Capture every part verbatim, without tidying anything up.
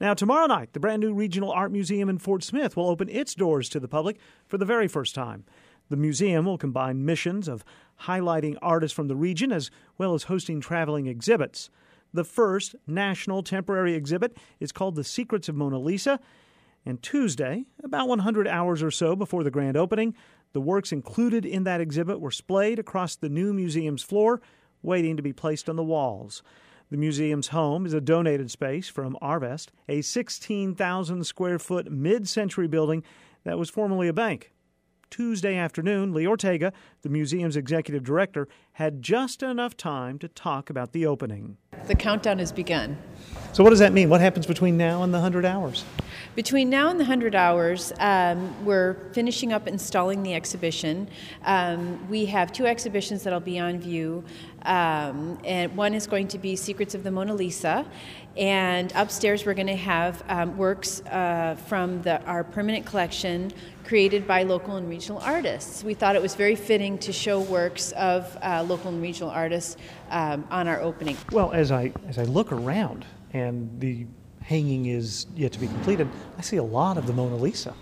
Now, tomorrow night, the brand new Regional Art Museum in Fort Smith will open its doors to the public for the very first time. The museum will combine missions of highlighting artists from the region as well as hosting traveling exhibits. The first national temporary exhibit is called The Secrets of Mona Lisa. And Tuesday, about one hundred hours or so before the grand opening, the works included in that exhibit were splayed across the new museum's floor, waiting to be placed on the walls. The museum's home is a donated space from Arvest, a sixteen thousand square foot mid-century building that was formerly a bank. Tuesday afternoon, Lee Ortega, the museum's executive director, had just enough time to talk about the opening. The countdown has begun. So what does that mean? What happens between now and the one hundred hours? Between now and the one hundred hours, um, we're finishing up installing the exhibition. Um, we have two exhibitions that'll be on view. Um, and one is going to be Secrets of the Mona Lisa. And upstairs we're going to have um, works uh, from the, our permanent collection created by local and regional artists. We thought it was very fitting to show works of uh, local and regional artists um, on our opening. Well, as I as I look around and the hanging is yet to be completed, I see a lot of the Mona Lisa.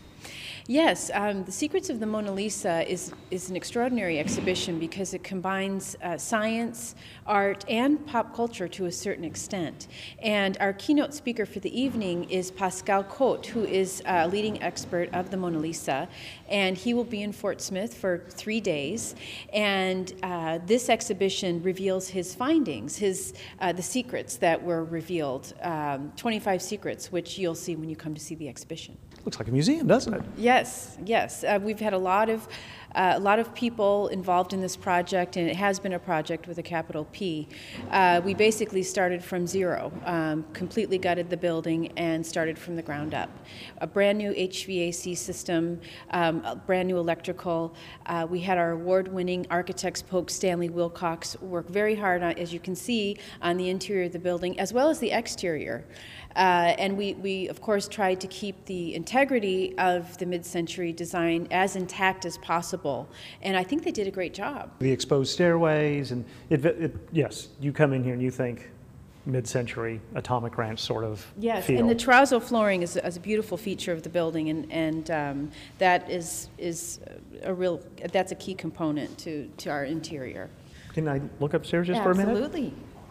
Yes, um, The Secrets of the Mona Lisa is, is an extraordinary exhibition because it combines uh, science, art, and pop culture to a certain extent. And our keynote speaker for the evening is Pascal Cote, who is a leading expert of the Mona Lisa, and he will be in Fort Smith for three days. And uh, this exhibition reveals his findings, his uh, the secrets that were revealed, um, twenty-five secrets, which you'll see when you come to see the exhibition. Looks like a museum, doesn't it? Yes, yes. Uh, we've had a lot of uh, a lot of people involved in this project, and it has been a project with a capital P. Uh, we basically started from zero, um, completely gutted the building, and started from the ground up. A brand new H V A C system, um, a brand new electrical. Uh, we had our award-winning architects, Polk Stanley Wilcox, work very hard on, as you can see, on the interior of the building as well as the exterior. Uh, and we, we, of course, tried to keep the integrity of the mid-century design as intact as possible. And I think they did a great job. The exposed stairways, and it, it, yes, you come in here and you think mid-century Atomic Ranch sort of yes, feel. And the terrazzo flooring is, is a beautiful feature of the building, and, and um, that is, is a real, that's a key component to, to our interior. Can I look upstairs just yeah, for a minute? Absolutely.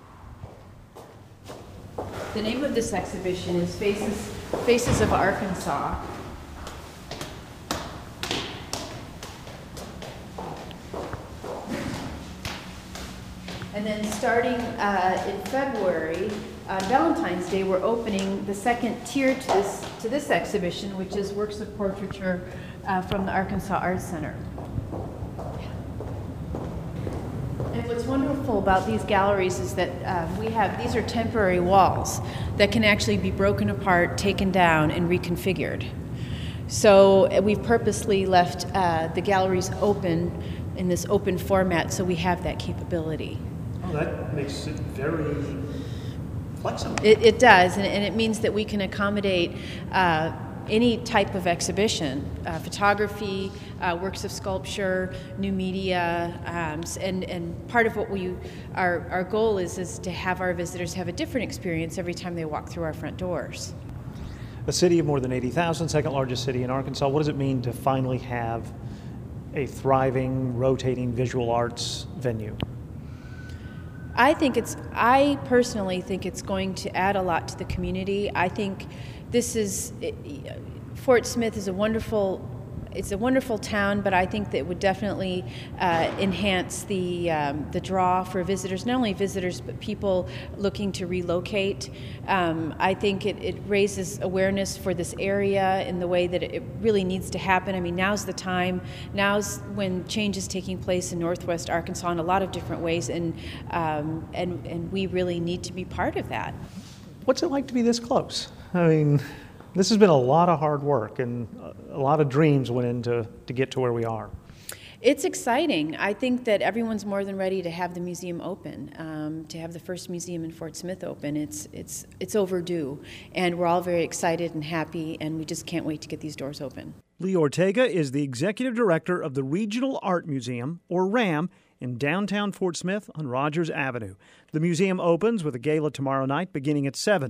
The name of this exhibition is Faces, Faces of Arkansas. And then starting uh, in February, on Valentine's Day, we're opening the second tier to this, to this exhibition, which is works of portraiture uh, from the Arkansas Art Center. And what's wonderful about these galleries is that um, we have, these are temporary walls that can actually be broken apart, taken down, and reconfigured. So uh, we've purposely left uh, the galleries open in this open format so we have that capability. Oh, that makes it very flexible. It, it does, and, and it means that we can accommodate uh, any type of exhibition, uh, photography, uh, works of sculpture, new media, um, and, and part of what we, our, our goal is, is to have our visitors have a different experience every time they walk through our front doors. A city of more than eighty thousand, second largest city in Arkansas, what does it mean to finally have a thriving, rotating visual arts venue? I think it's, I personally think it's going to add a lot to the community. I think this is, it, Fort Smith is a wonderful, it's a wonderful town, but I think that it would definitely uh, enhance the, um, the draw for visitors, not only visitors, but people looking to relocate. Um, I think it, it raises awareness for this area in the way that it really needs to happen. I mean, now's the time. Now's when change is taking place in Northwest Arkansas in a lot of different ways, and, um, and, and we really need to be part of that. What's it like to be this close? I mean, this has been a lot of hard work, and a lot of dreams went into to get to where we are. It's exciting. I think that everyone's more than ready to have the museum open, um, to have the first museum in Fort Smith open. It's, it's, it's overdue, and we're all very excited and happy, and we just can't wait to get these doors open. Lee Ortega is the executive director of the Regional Art Museum, or RAM, in downtown Fort Smith on Rogers Avenue. The museum opens with a gala tomorrow night beginning at seven.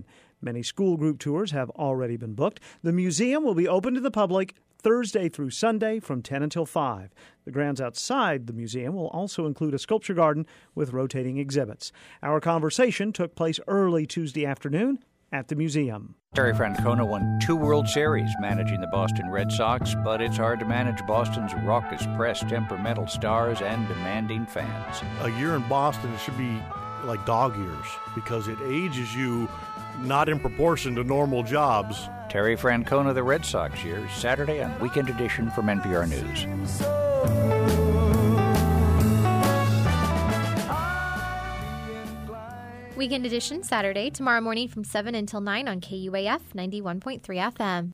Many school group tours have already been booked. The museum will be open to the public Thursday through Sunday from ten until five. The grounds outside the museum will also include a sculpture garden with rotating exhibits. Our conversation took place early Tuesday afternoon at the museum. Terry Francona won two World Series managing the Boston Red Sox, but it's hard to manage Boston's raucous press, temperamental stars, and demanding fans. A year in Boston should be like dog years because it ages you not in proportion to normal jobs. Terry Francona, the Red Sox years, Saturday on Weekend Edition from N P R News. Weekend Edition, Saturday, tomorrow morning from seven until nine on K U A F ninety-one point three F M.